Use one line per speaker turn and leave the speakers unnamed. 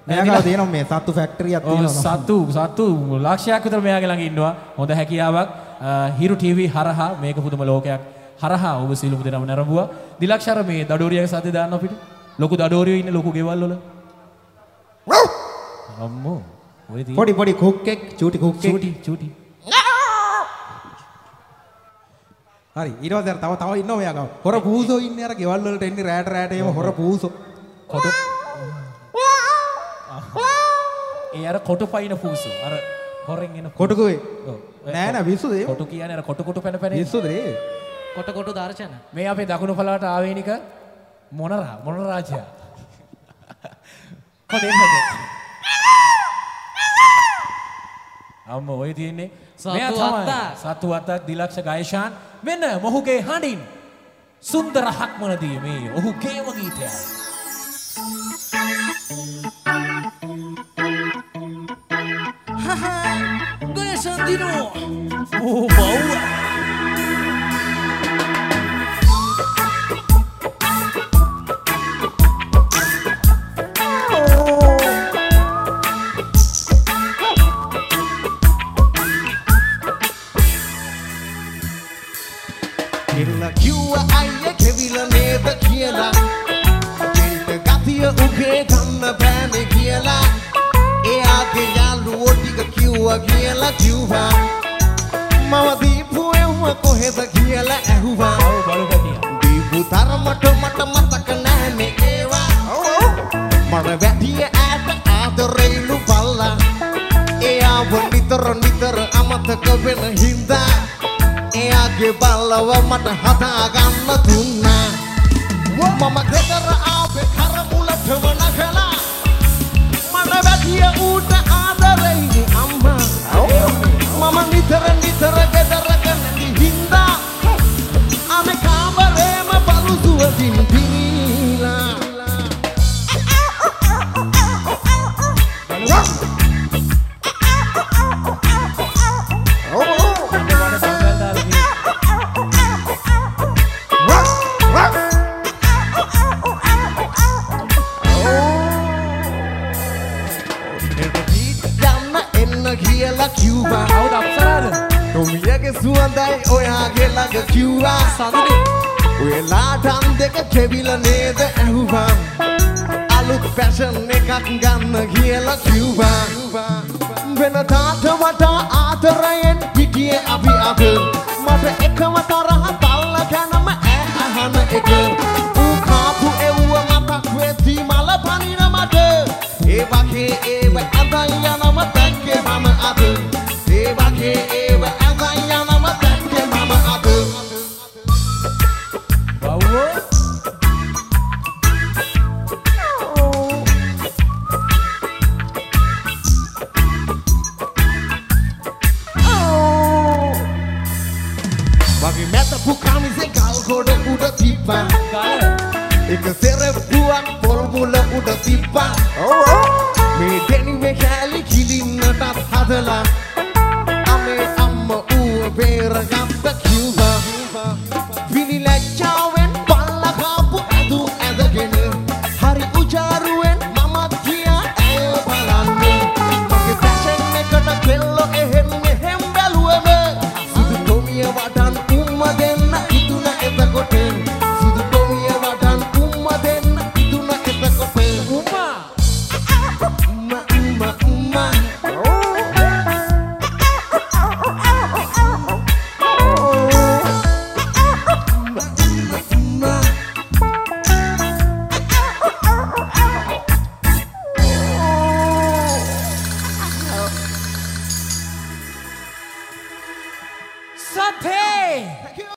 මෙයාගාව තියෙනවා මේ සත්තු ෆැක්ටරියක් තියෙනවා.
සත්තු ලක්ෂයක් විතර මෙයාගේ ළඟ ඉන්නවා. හොඳ හැකියාවක්. හිරු ටීවී හරහා මේක පුදුම ලෝකයක් හරහා ඔබ සියලුම දෙනාම නරඹුවා. දිලක්ෂර මේ දඩෝරියගේ සද්ද දාන්න අපිට. ලොකු දඩෝරියෝ ඉන්නේ ලොකු ගෙවල් වල. අම්මෝ.
පොඩි කුක්කෙක් චූටි කුක්කෙක්
චූටි.
හරි ඊට පස්සේ තව ඉන්නවා මෙයාගාව. හොර පූසෝ ඉන්නේ අර ගෙවල් වලට එන්නේ රැට එහෙම හොර පූසෝ.
කොට ඒ අර කොට පයින් පූසෝ. අර හොරෙන් එන
කොටුකුවේ. නෑ විසු ඒ.
කොටු කියන්නේ අර කොට පැන.
විසුද ඒ.
කොට දර්ශන.
මේ අපේ දකුණු පළාට ආවේනික මොන රාජයා. කොහෙන්ද? අම්ම ඔය තියෙන්නේ සතු අත්තක් දිලක්ෂ ගයශාන් මෙන්න මොහුගේ හඬින් සුන්දර හක්මනදී මේ ඔහු ගේම ගීතයයි.
ගයශාන් දිනෝ
ඕ බව්
Killa kiwa ayya kevila neda kiyala Kelta gathiya uge thanna bane kiyala E aage yaluwo tika kiwa kiyala kiwa Mama deepu ewa koheda kiyala ahuwa Deepu tharamata mata mataka nane ewa Mana වැටිය ඈත ආදරේලු බල්ලා E awa නිතර අමතක වෙන හින්දා එයාගේ බල්ලව මට හදාගන්න දුන්නා මම ගෙදර ආවේ කරමුලටම නගලා මට වැටිය ඌට ආදරෙයි අම්මා මම නිතර ගෙදර ගන්නේ හින්දා අනේ කාමරේම බලුසුවකින් පිරීලා කියලා කිව්වා
කවුද අප්සරාද?
තොමියගේ සුවඳයි ඔයාගේ ළඟ කිව්වා
සඳුනේ
ඔයලාටන් දෙක කෙවිලා නේද ඇහුවා අලුත් ෆැෂන් එකක් ගන්න කියලා කිව්වා වෙනදාට වඩා ආදරයෙන් හිටියේ අපි අද මට එකම තරහ බල්ල ගැනම අහන එක ඌ කාපු එව්ව මතක් වෙති මල පනින මට ඒ වගේ ඒව අදන් යනම දැක්කේ මම අද ඒ වගේ ඒව අදන් යනම දැක්කේ මම අද
බව්වෝ
වගේ මැතපු කමිසේ ගල් ගොඩ උඩ තිබ්බා එක සෙරප්පුවක් පොල් මුල උඩ තිබ්බා මේ දෙනිමේ කැලි කිලින්නටත් හදලා අමේ අම්ම ඌව බේරගත්ත කිව්වා විනිලැජ්ජාවෙන් බල්ලා කාපු ඇදු ඇදගෙන හරි උජාරුවෙන් මමත් ගියා ඇය බලන්න මගේ ෆැෂන් එකට කෙල්ලෝ එහෙම් මෙහෙම් බැලුවම සුදු තොමිය වඩන් උම්ම දෙන්න ඉදුණ එතකොට සුදු තොමිය වඩන් උම්ම දෙන්න ඉදුණ එතකොට
උම්මා Satay!